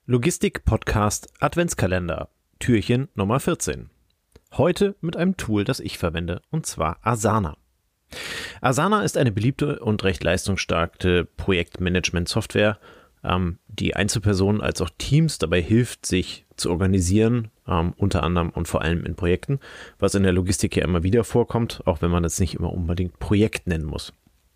Logistik-Podcast Adventskalender, Türchen Nummer 14. Heute mit einem Tool, das ich verwende, und zwar Asana. Asana ist eine beliebte und recht leistungsstarke Projektmanagement-Software, die Einzelpersonen als auch Teams dabei hilft, sich zu organisieren, unter anderem und vor allem in Projekten, was in der Logistik ja immer wieder vorkommt, auch wenn man es nicht immer unbedingt Projekt nennen muss.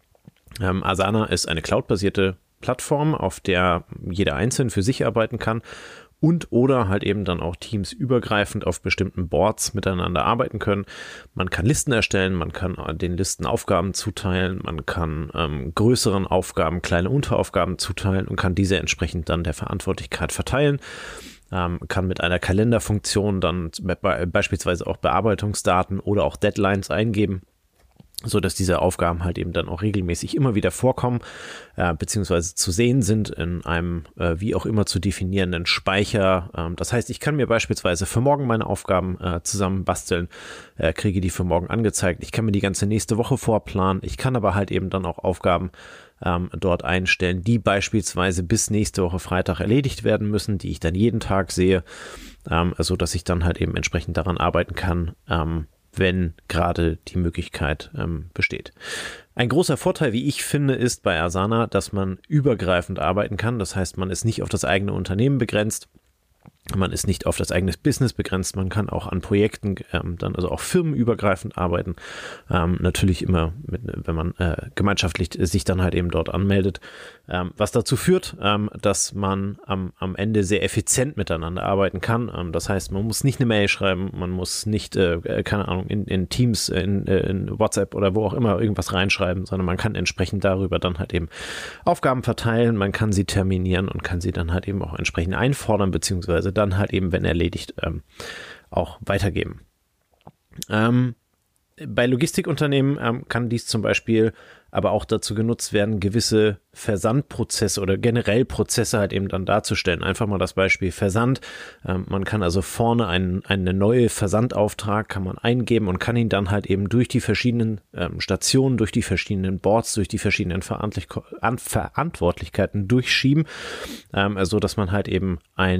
Asana ist eine cloudbasierte Plattform, auf der jeder einzeln für sich arbeiten kann und oder halt eben dann auch Teams übergreifend auf bestimmten Boards miteinander arbeiten können. Man kann Listen erstellen, man kann den Listen Aufgaben zuteilen, man kann größeren Aufgaben kleine Unteraufgaben zuteilen und kann diese entsprechend dann der Verantwortlichkeit verteilen. Kann mit einer Kalenderfunktion dann beispielsweise auch Bearbeitungsdaten oder auch Deadlines eingeben, so dass diese Aufgaben halt eben dann auch regelmäßig immer wieder vorkommen, beziehungsweise zu sehen sind in einem wie auch immer zu definierenden Speicher. Das heißt, ich kann mir beispielsweise für morgen meine Aufgaben zusammen basteln, kriege die für morgen angezeigt. Ich kann mir die ganze nächste Woche vorplanen. Ich kann aber halt eben dann auch Aufgaben dort einstellen, die beispielsweise bis nächste Woche Freitag erledigt werden müssen, die ich dann jeden Tag sehe, so dass ich dann halt eben entsprechend daran arbeiten kann, wenn gerade die Möglichkeit besteht. Ein großer Vorteil, wie ich finde, ist bei Asana, dass man übergreifend arbeiten kann. Das heißt, man ist nicht auf das eigene Unternehmen begrenzt. Man ist nicht auf das eigene Business begrenzt, man kann auch an Projekten dann also auch firmenübergreifend arbeiten. Natürlich immer, wenn man gemeinschaftlich sich dann halt eben dort anmeldet. Was dazu führt, dass man am Ende sehr effizient miteinander arbeiten kann. Das heißt, man muss nicht eine Mail schreiben, man muss nicht, keine Ahnung, in Teams, in WhatsApp oder wo auch immer irgendwas reinschreiben, sondern man kann entsprechend darüber dann halt eben Aufgaben verteilen, man kann sie terminieren und kann sie dann halt eben auch entsprechend einfordern, beziehungsweise dann halt eben, wenn erledigt, auch weitergeben. Bei Logistikunternehmen kann dies zum Beispiel aber auch dazu genutzt werden, gewisse Versandprozesse oder generell Prozesse halt eben dann darzustellen. Einfach mal das Beispiel Versand. Man kann also vorne eine neue Versandauftrag kann man eingeben und kann ihn dann halt eben durch die verschiedenen Stationen, durch die verschiedenen Boards, durch die verschiedenen Verantwortlichkeiten durchschieben, so dass man halt eben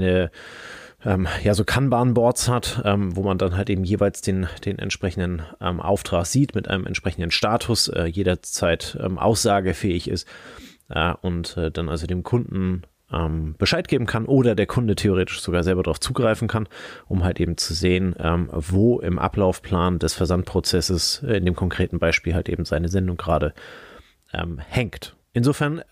so Kanban-Boards hat, wo man dann halt eben jeweils den entsprechenden Auftrag sieht mit einem entsprechenden Status, jederzeit aussagefähig ist und dann also dem Kunden Bescheid geben kann oder der Kunde theoretisch sogar selber darauf zugreifen kann, um halt eben zu sehen, wo im Ablaufplan des Versandprozesses in dem konkreten Beispiel halt eben seine Sendung gerade hängt. Insofern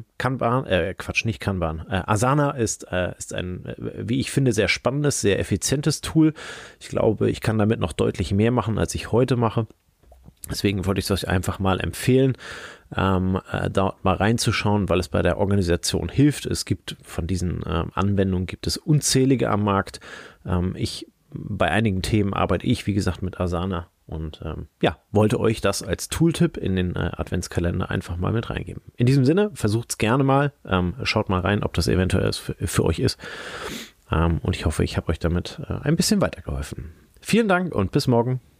Asana ist ein, wie ich finde, sehr spannendes, sehr effizientes Tool. Ich glaube, ich kann damit noch deutlich mehr machen, als ich heute mache. Deswegen wollte ich es euch einfach mal empfehlen, dort mal reinzuschauen, weil es bei der Organisation hilft. Es gibt von diesen Anwendungen gibt es unzählige am Markt. Bei einigen Themen arbeite ich, wie gesagt, mit Asana und wollte euch das als Tooltip in den Adventskalender einfach mal mit reingeben. In diesem Sinne, versucht es gerne mal, schaut mal rein, ob das eventuell für euch ist und ich hoffe, ich habe euch damit ein bisschen weitergeholfen. Vielen Dank und bis morgen.